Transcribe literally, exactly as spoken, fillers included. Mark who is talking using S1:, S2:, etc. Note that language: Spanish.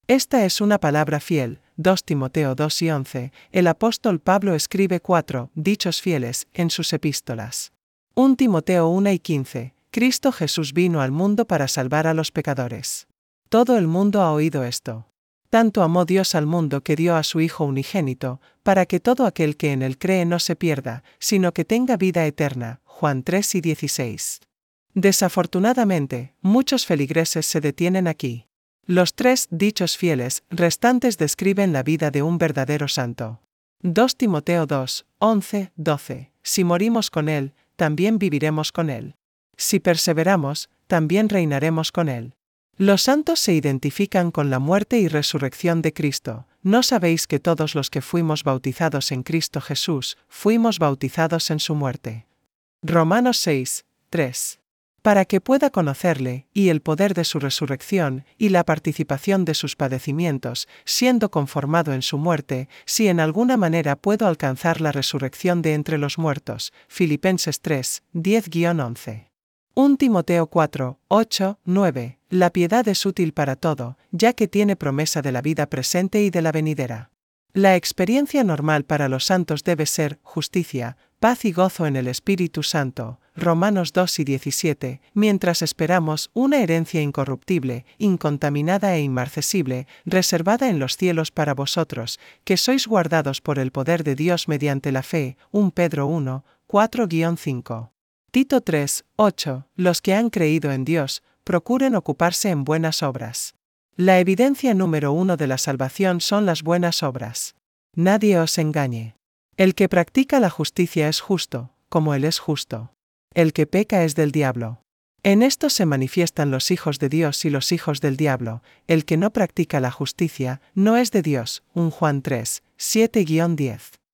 S1: Esta es una palabra fiel. dos Timoteo dos y once, el apóstol Pablo escribe cuatro dichos fieles en sus epístolas. primera Timoteo uno y quince, Cristo Jesús vino al mundo para salvar a los pecadores. Todo el mundo ha oído esto. Tanto amó Dios al mundo que dio a su Hijo unigénito, para que todo aquel que en él cree no se pierda, sino que tenga vida eterna. Juan tres y dieciséis. Desafortunadamente, muchos feligreses se detienen aquí. Los tres dichos fieles restantes describen la vida de un verdadero santo. dos Timoteo dos, once, doce. Si morimos con él, también viviremos con él. Si perseveramos, también reinaremos con él. Los santos se identifican con la muerte y resurrección de Cristo. ¿No sabéis que todos los que fuimos bautizados en Cristo Jesús, fuimos bautizados en su muerte? Romanos seis, tres. Para que pueda conocerle, y el poder de su resurrección, y la participación de sus padecimientos, siendo conformado en su muerte, si en alguna manera puedo alcanzar la resurrección de entre los muertos. Filipenses tres, diez a once. primera Timoteo cuatro, ocho, nueve. La piedad es útil para todo, ya que tiene promesa de la vida presente y de la venidera. La experiencia normal para los santos debe ser justicia, paz y gozo en el Espíritu Santo. Romanos dos y diecisiete, mientras esperamos una herencia incorruptible, incontaminada e inmarcesible, reservada en los cielos para vosotros, que sois guardados por el poder de Dios mediante la fe. primera Pedro uno, cuatro a cinco. Tito tres, ocho. Los que han creído en Dios, procuren ocuparse en buenas obras. La evidencia número uno de la salvación son las buenas obras. Nadie os engañe. El que practica la justicia es justo, como él es justo. El que peca es del diablo. En esto se manifiestan los hijos de Dios y los hijos del diablo. El que no practica la justicia, no es de Dios. primera Juan tres, siete a diez.